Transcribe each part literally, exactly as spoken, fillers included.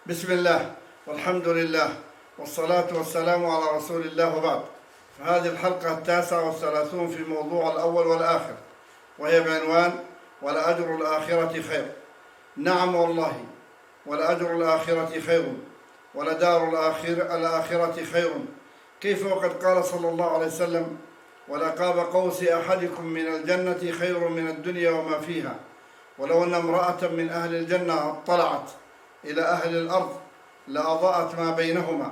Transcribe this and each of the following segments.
بسم الله والحمد لله والصلاة والسلام على رسول الله وبعد. فهذه الحلقة التاسعة والثلاثون في موضوع الأول والآخر، وهي بعنوان ولأجر الآخرة خير. نعم والله، ولأجر الآخرة خير، ولدار الآخر الآخرة خير. كيف وقد قال صلى الله عليه وسلم: ولقاب قوس أحدكم من الجنة خير من الدنيا وما فيها. ولو أن امرأة من أهل الجنة اطلعت إلى أهل الأرض لأضاءت ما بينهما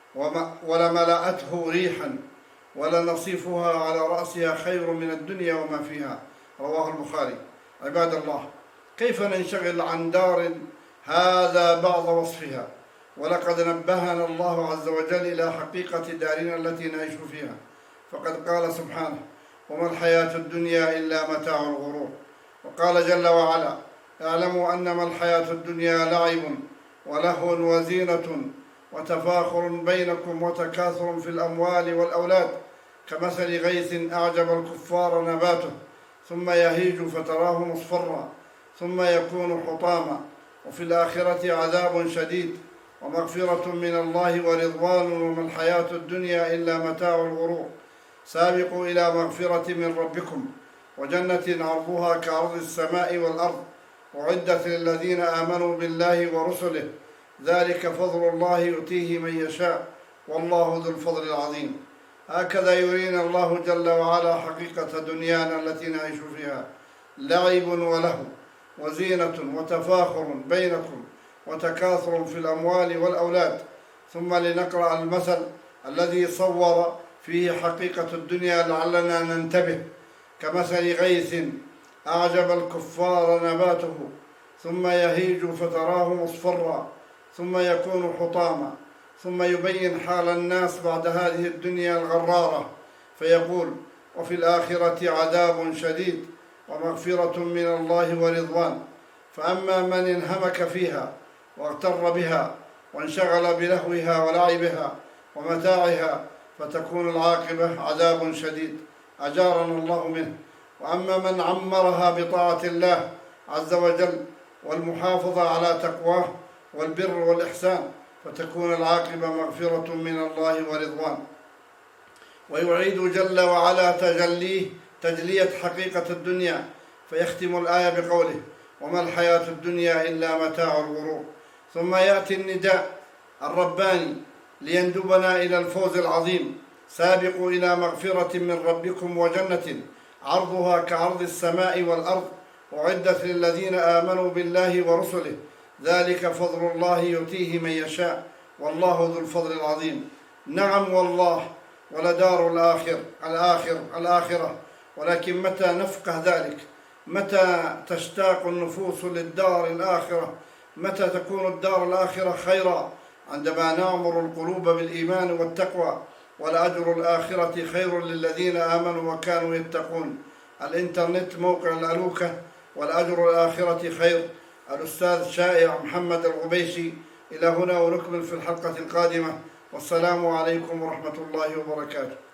ولملأته ريحا، ولنصيفها على رأسها خير من الدنيا وما فيها. رواه البخاري. عباد الله، كيف ننشغل عن دار هذا بعض وصفها؟ ولقد نبهنا الله عز وجل إلى حقيقة دارنا التي نعيش فيها، فقد قال سبحانه: وما الحياة الدنيا إلا متاع الغرور. وقال جل وعلا: اعلموا أنما الحياة الدنيا لعب ولهو وزينة وتفاخر بينكم وتكاثر في الأموال والأولاد، كمثل غيث أعجب الكفار نباته ثم يهيج فتراه مصفرا ثم يكون حطاما، وفي الآخرة عذاب شديد ومغفرة من الله ورضوان، وما الحياة الدنيا إلا متاع الغرور. سابقوا إلى مغفرة من ربكم وجنة عرضها كعرض السماء والأرض، أعدت للذين آمنوا بالله ورسله، ذلك فضل الله يؤتيه من يشاء، والله ذو الفضل العظيم. هكذا يرينا الله جل وعلا حقيقة دنيانا التي نعيش فيها: لعب ولهو وزينة وتفاخر بينكم وتكاثر في الأموال والأولاد. ثم لنقرأ المثل الذي صور فيه حقيقة الدنيا لعلنا ننتبه: كمثل غيث أعجب الكفار نباته ثم يهيج فتراه مصفرا ثم يكون حطاما، ثم يبين حال الناس بعد هذه الدنيا الغرارة فيقول: وفي الآخرة عذاب شديد ومغفرة من الله ورضوان. فأما من انهمك فيها واغتر بها وانشغل بلهوها ولعبها ومتاعها فتكون العاقبة عذاب شديد، أجارنا الله منه. وأما من عمرها بطاعة الله عز وجل والمحافظة على تقواه والبر والإحسان فتكون العاقبة مغفرة من الله ورضوان. ويعيد جل وعلا تجليه تجلية حقيقة الدنيا فيختم الآية بقوله: وما الحياة الدنيا إلا متاع الغرور. ثم يأتي النداء الرباني ليندبنا إلى الفوز العظيم: سابقوا إلى مغفرة من ربكم وجنة عرضها كعرض السماء والأرض، أعدت للذين آمنوا بالله ورسله، ذلك فضل الله يؤتيه من يشاء، والله ذو الفضل العظيم. نعم والله، ولدار الآخر الآخر الآخرة. ولكن متى نفقه ذلك؟ متى تشتاق النفوس للدار الآخرة؟ متى تكون الدار الآخرة خيرا؟ عندما نعمر القلوب بالإيمان والتقوى. ولأجر الآخرة خير للذين آمنوا وكانوا يتقون. الإنترنت موقع الألوكة، والأجر الآخرة خير. الأستاذ شائع محمد الغبيشي. إلى هنا ونكمل في الحلقة القادمة، والسلام عليكم ورحمة الله وبركاته.